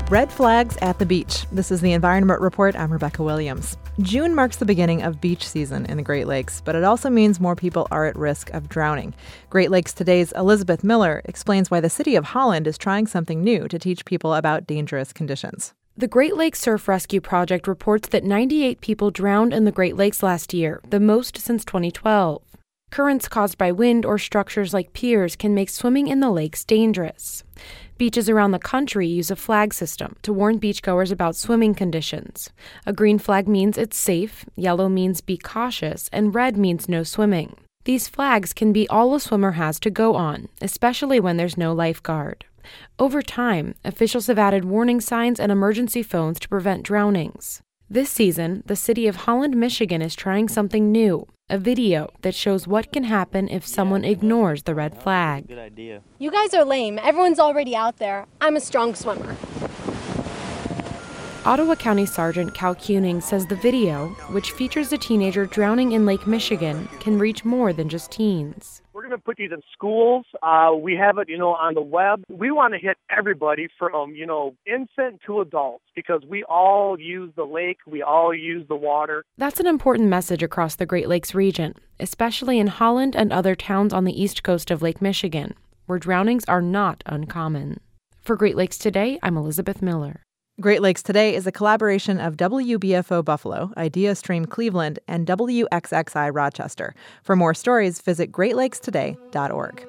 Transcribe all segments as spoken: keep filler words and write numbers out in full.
Red flags at the beach. This is the Environment Report. I'm Rebecca Williams. June marks the beginning of beach season in the Great Lakes, but it also means more people are at risk of drowning. Great Lakes Today's Elizabeth Miller explains why the city of Holland is trying something new to teach people about dangerous conditions. The Great Lakes Surf Rescue Project reports that ninety-eight people drowned in the Great Lakes last year, the most since twenty twelve. Currents caused by wind or structures like piers can make swimming in the lakes dangerous. Beaches around the country use a flag system to warn beachgoers about swimming conditions. A green flag means it's safe, yellow means be cautious, and red means no swimming. These flags can be all a swimmer has to go on, especially when there's no lifeguard. Over time, officials have added warning signs and emergency phones to prevent drownings. This season, the city of Holland, Michigan is trying something new, a video that shows what can happen if someone ignores the red flag. Good idea. You guys are lame. Everyone's already out there. I'm a strong swimmer. Ottawa County Sergeant Cal Kuning says the video, which features a teenager drowning in Lake Michigan, can reach more than just teens. We're going to put these in schools. Uh, we have it, you know, on the web. We want to hit everybody from, you know, infant to adults because we all use the lake. We all use the water. That's an important message across the Great Lakes region, especially in Holland and other towns on the east coast of Lake Michigan, where drownings are not uncommon. For Great Lakes Today, I'm Elizabeth Miller. Great Lakes Today is a collaboration of W B F O Buffalo, Idea Stream Cleveland, and W X X I Rochester. For more stories, visit great lakes today dot org.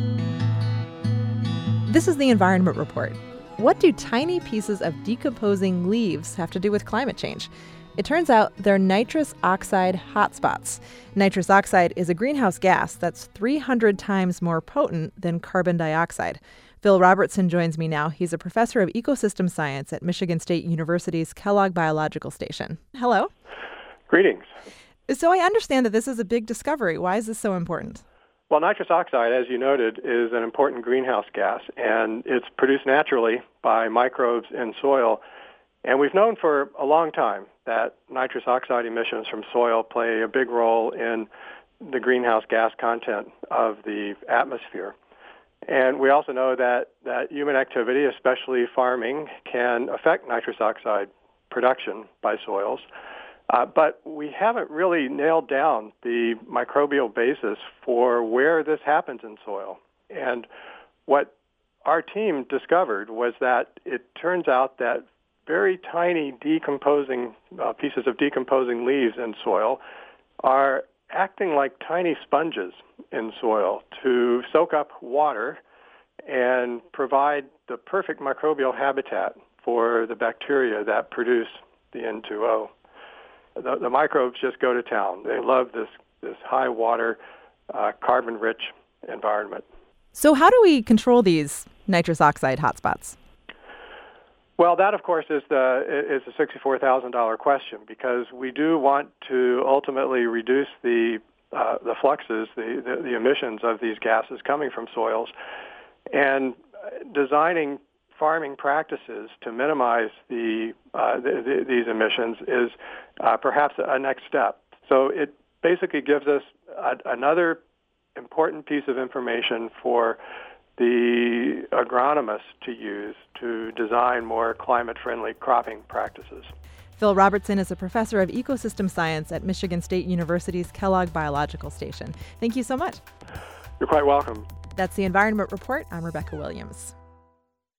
This is the Environment Report. What do tiny pieces of decomposing leaves have to do with climate change? It turns out they're nitrous oxide hotspots. Nitrous oxide is a greenhouse gas that's three hundred times more potent than carbon dioxide. Phil Robertson joins me now. He's a professor of ecosystem science at Michigan State University's Kellogg Biological Station. Hello. Greetings. So I understand that this is a big discovery. Why is this so important? Well, nitrous oxide, as you noted, is an important greenhouse gas, and it's produced naturally by microbes in soil. And we've known for a long time that nitrous oxide emissions from soil play a big role in the greenhouse gas content of the atmosphere. And we also know that, that human activity, especially farming, can affect nitrous oxide production by soils. Uh, but we haven't really nailed down the microbial basis for where this happens in soil. And what our team discovered was that it turns out that very tiny decomposing uh, pieces of decomposing leaves in soil are acting like tiny sponges in soil to soak up water and provide the perfect microbial habitat for the bacteria that produce the N two O. The, the microbes just go to town. They love this, this high water, uh, carbon-rich environment. So how do we control these nitrous oxide hotspots? Well, that, of course, is the is a sixty-four thousand dollars question because we do want to ultimately reduce the uh, the fluxes, the, the, the emissions of these gases coming from soils, and designing farming practices to minimize the, uh, the, the these emissions is uh, perhaps a next step. So it basically gives us a, another important piece of information for the agronomists to use to design more climate-friendly cropping practices. Phil Robertson is a professor of ecosystem science at Michigan State University's Kellogg Biological Station. Thank you so much. You're quite welcome. That's the Environment Report. I'm Rebecca Williams.